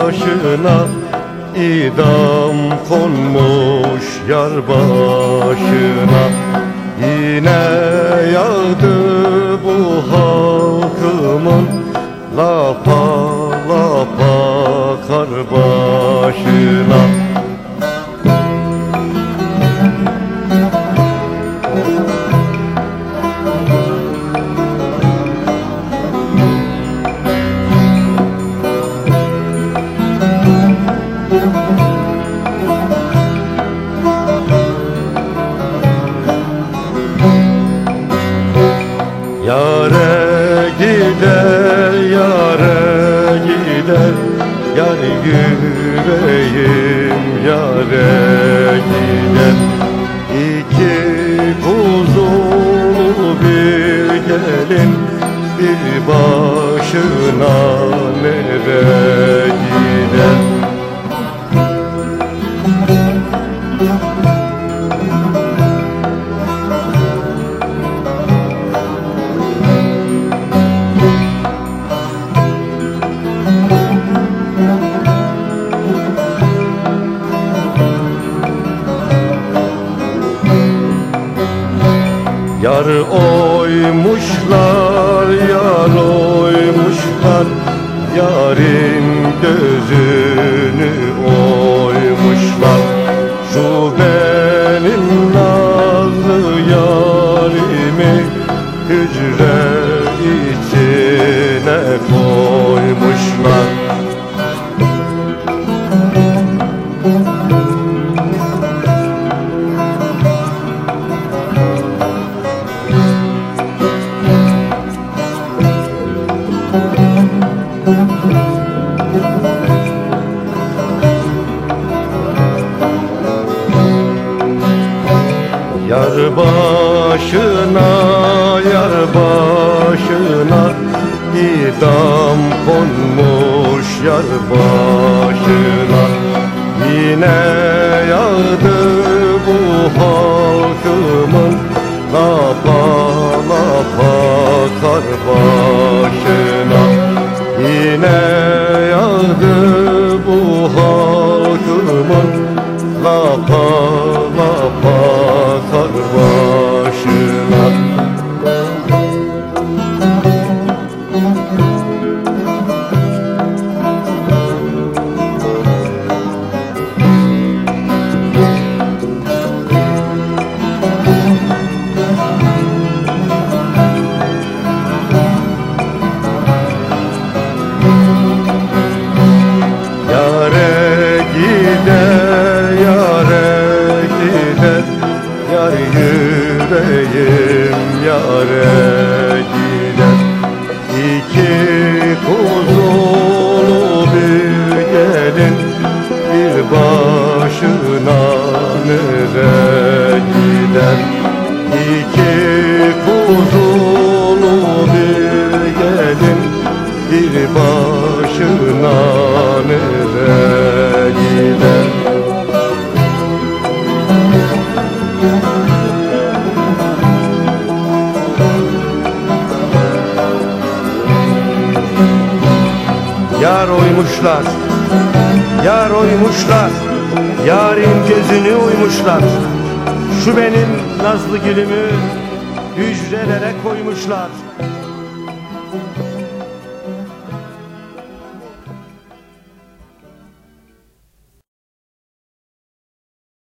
başına idam konmuş yar başına. Yine yağdı bu halkımın lapa lapa kar başına. Yâre gider, yâre gider, yar yüreğim yâre gider. İki kuzulu bir gelin bir başına nereye gider? Yar oymuşlar, yar oymuşlar, yarın gözünü oymuşlar. Şu benim nazlı yarimi hücre içine koymuşlar. Yar başına, yar başına idam konmuş yar başına. Yine yağdı bu halkımın lapa lapa kar başına. Yine yağdı bu halkımın lapa lapa kar başına. Yâre gider, yâre gider, yar yüreğim yâre gider. İki kuzulu bir gelin bir başına nereye gider? İki kuzulu bir gelin bir başına nereye gider? Yar oymuşlar, yar oymuşlar, yarın gözünü oymuşlar. Şu benim nazlı gülümü hücrelere koymuşlar.